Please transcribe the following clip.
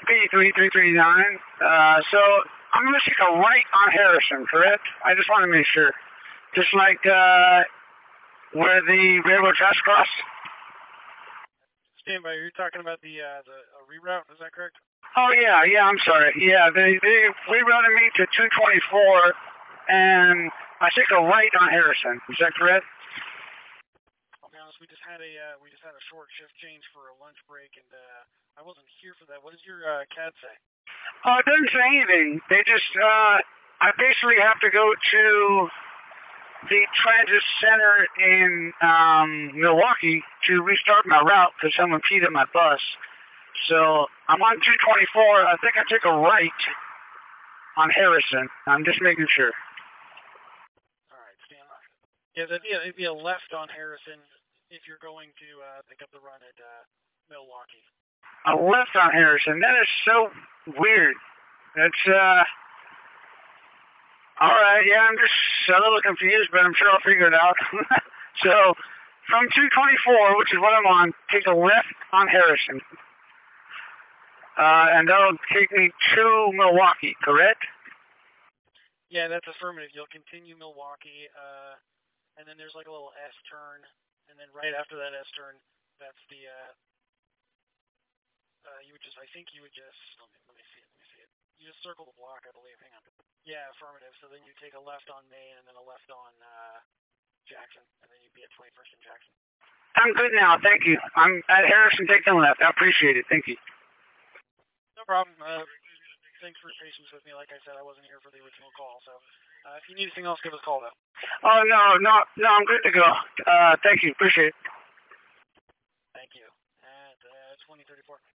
P3339. So I'm going to take a right on Harrison, correct? I just want to make sure. Just like where the railroad tracks cross. Stand by. You're talking about the reroute. Is that correct? Oh yeah, I'm sorry. Yeah, they rerouted me to 224, and I take a right on Harrison. Is that correct? I'll be honest. We just had a short shift change for a lunch break, and I wasn't here for that. What does your CAD say? Oh, it doesn't say anything. They just I basically have to go to the transit center in Milwaukee to restart my route because someone peed at my bus. So I'm on 224. I think I took a right on Harrison. I'm just making sure. All right, stand by. Yeah, it'd be a left on Harrison if you're going to pick up the run at Milwaukee. A left on Harrison. That is so weird. That's all right. Yeah, I'm just a little confused, but I'm sure I'll figure it out. So from 224, which is what I'm on, take a left on Harrison. And that'll take me to Milwaukee, correct? Yeah, that's affirmative. You'll continue Milwaukee, and then there's like a little S turn, and then right after that S turn, that's the you would just let me see it. You just circle the block, I believe. Hang on. Yeah, affirmative. So then you take a left on Main and then a left on Jackson, and then you'd be at 21st and Jackson. I'm good now, thank you. I'm at Harrison, take the left. I appreciate it, thank you. No problem. Thanks for your patience with me. Like I said, I wasn't here for the original call, so if you need anything else, give us a call, though. Oh, no, I'm good to go. Thank you, appreciate it. Thank you. At 2034.